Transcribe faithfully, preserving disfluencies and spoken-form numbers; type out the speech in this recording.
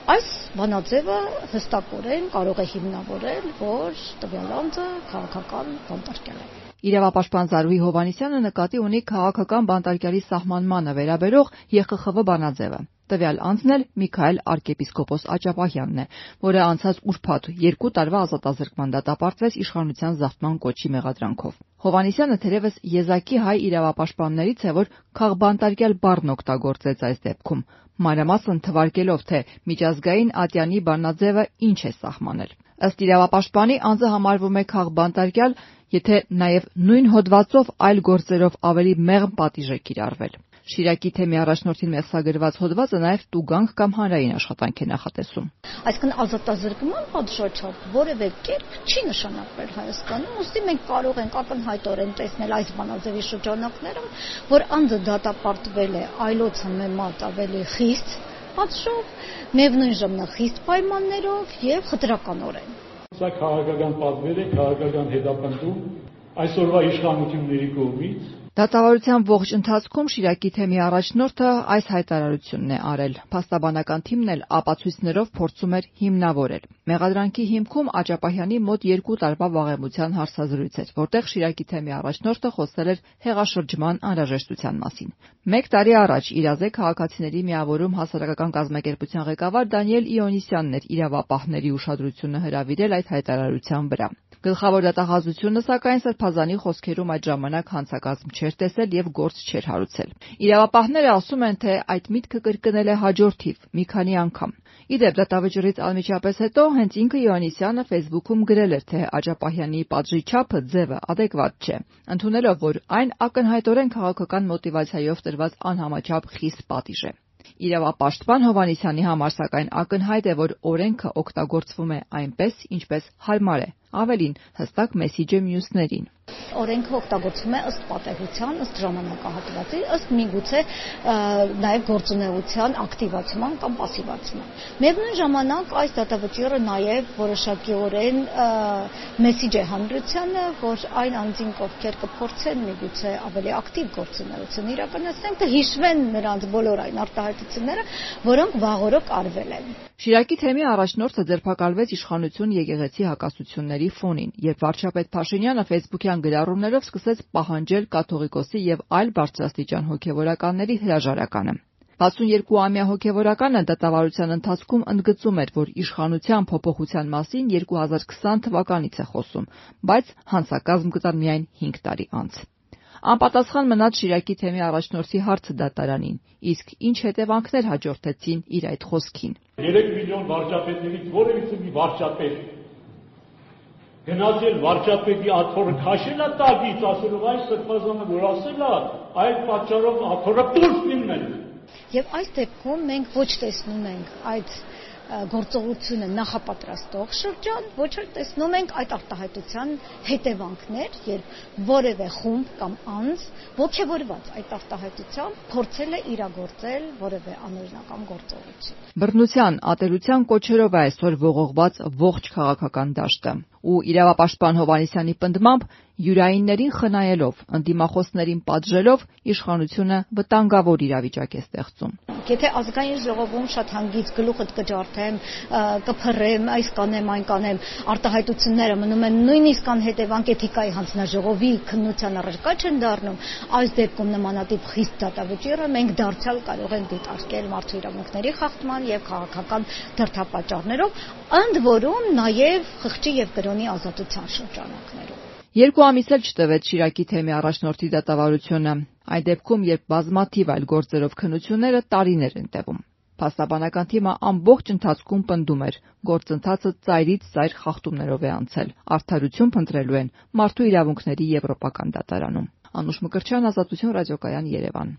Այս բանաձևը հստակորեն կարող է հիմնավորել, որ տվյալ անձը քաղաքական բանտարկյալ է։ Իրավապաշտպան Զարուհի Հովհաննիսյանը նկատի ունի քաղաքական բանտարկյալի սահմանմանը վերաբերող Ե Խ Խ V բանաձևը։ Տվյալ անձն էլ Միքայել arczepiskopos Աճապահյանն է, որը անցած ուրբաթ երկու տարվա ազատազրկման դատապարտվեց իշխանության զավթման կոչի մեղադրանքով։ Հովհաննիսյանը թերևս եզակի հայ իրավապաշտպաններից է, որ քաղբանտարկյալ բառն օգտագործեց այս դեպքում, մանրամասն թվարկելով, թե միջազգային ատյանի բանաձևը ինչ է սահմանել։ Ըստ իրավապաշտպանի, անձը համարվում է քաղբանտարկյալ, եթե նաև նույն հոդվածով այլ գործերով ավելի մեղմ պատիժ է կիրառվել։ Շիրակի թեմի առաջնորդին մեղսագրված հոդվածը նաև տուգանք կամ հանրային աշխատանք է նախատեսում։ Այսինքն ազատազրկման պատժոչով որևէ կերպ չի նշանակվել Հայաստանում, ուստի մենք կարող ենք ակնհայտորեն տեսնել այս բանաձևի շրջանակներում, որ անձը դատապարտվել է այլոց համեմատ ավելի խիստ պատժով, միևնույն ժամանակ խիստ պայմաններով եւ խտրականորեն։ Սա քաղաքական պատվեր է, քաղաքական հետապնդում այսօրվա իշխանությունների կողմից։ Դատավարության ողջ ընթացքում Շիրակի թեմի առաջնորդը այս հայտարարությունն է արել։ Փաստաբանական թիմն էլ ապացույցներով փորձում էր հիմնավորել։ Մեղադրանքի հիմքում Աճապահյանի մոտ երկու տարվա վաղեմության հարցազրույց էր, որտեղ Շիրակի թեմի առաջնորդը խոսել էր հեղաշրջման անհրաժեշտության մասին։ Մեկ տարի առաջ Իրազե քաղաքացիների միավորում հասարակական կազմակերպության ղեկավար Դանիել Իոնիսյանն էր իրավապահների ուշադրությունը հրավիրել այդ հայտարարության վրա։ Գլխավոր դատախազությունը, սակայն, Սրբազանի խոսքերում այդ ժամանակ հանցակազմ չէր տեսել եւ գործ չէր հարուցել։ Իրավապահները ասում են, թե այդ միտքը կրկնել է հաջորդիվ մի քանի անգամ։ Իդեպ դատավճռից անմիջապես հետո հենց ինքը Իոնիսյանը Facebook-ում գրել էր, թե Աճապահյանի պատժի չափը ձևը adekvat չէ, ընդունելով, որ այն ակնհայտորեն քաղաքական մոտիվացիայով տրված անհամաչափ խիստ պատիժ է։ Իրավապաշտպան Հովհաննիսյանի համար, սակայն, ակնհայտ է, որ օրենքը օգտագործվում է այնպես, ինչպես հարմար է, ավելին հստակ մեսիջ է մյուսներին։ Օրենքը օգտագործվում է ըստ պատահության, ըստ ժամանակահատվածի, ըստ միգուցե նաև գործունեության ակտիվացման կամ պասիվացման։ Միևնույն ժամանակ այս դատավճիռը նաև որոշակիորեն մեսիջ է հանրությանը, որ այն անձին, ովքեր կփորձեն միգուցե ավելի ակտիվ գործունեություն իրականացնեն, կհիշվեն նրանց բոլոր այն արտահայտությունները, որոնք վաղօրոք արվել են։ Շիրակի թեմի առաջնորդը ձերբակալվեց իշխանություն եկեղեցի հակասությունների ֆոնին, երբ վարչապետ Փաշինյանը Facebook-յան գրառումներով սկսեց պահանջել կաթողիկոսի եւ այլ բարձրաստիճան հոգեվորականների հրաժարականը։ վաթսունյոթ-ամյա հոգեվորականը դատավարության ընթացքում ընդգծում էր, որ իշխանության փոփոխության մասին երկու հազար քսան թվականից է խոսում, բայց հանցակազմ կտան միայն հինգ տարի անց։ Անպատասխան մնաց Շիրակի թեմի առաջնորդի հարցը դատարանին, իսկ ինչ հետևանքներ հաջորդեցին իր այդ խոսքին։ երեք միլիոն վարչապետներից որևիցե մի վարչապետ գնացել վարչապետի աթոռը քաշել է տակից, ասելով այս Սրբազանը որ ասել է, այդ պատճառով աթոռը դուրս լինել։ Եվ այս դեպքում մենք ոչ տեսնում ենք այդ գործողությունը նախապատրաստող շրջան, ոչ էլ տեսնում ենք այդ արտահայտության հետևանքներ, երբ որևէ խումբ կամ անձ ոգևորված այդ արտահայտությամբ փորձել է իրագործել որևէ անօրինական գործողություն։ Բռնության, ատելության կոչերով է այսօր ողողված ողջ քաղաքական դաշտը, ու իրավապաշտպան Հովհաննիսյանի պնդմամբ յուրայիններին խնայելով, ընդդիմախոսներին պատժելով, իշխանությունը վտանգավոր իրավիճակ է ստեղծում։ Եթե ազգային ժողովում շատ հանգից գլուխդ կջարդեմ, կփռեմ, այս կանեմ, այն կանեմ, արտահայտությունները մնում են նույնիսկ անհետևանք էթիկայի հանձնաժողովի քննության առարկա չեն դառնում, այս դեպքում նմանատիպ խիստ դատավճիռը մենք դարձյալ կարող ենք դիտարկել մարդու իրավունքների խախտման եւ քաղաքական դրդապատճառներով, ընդ որում նաեւ խղճի եւ կրոնի ազատության շրջանակներում։ Երկու ամիս էլ չտևեց Շիրակի թեմի առաջնորդի դատավարությունը, այդ դեպքում, երբ բազմաթիվ այլ գործերով քննությունները տարիներ են տևում։ Փաստաբանական թիմը ամբողջ ընթացքում պնդում էր, գործընթացը ծայրից ծայր խախտումներով է անցել, արդարություն փնտրելու են Մարդու իրավունքների եվրոպական դատարանում։ Անուշ Մկրտչյան, Ազատություն ռադիոկայան, Երևան։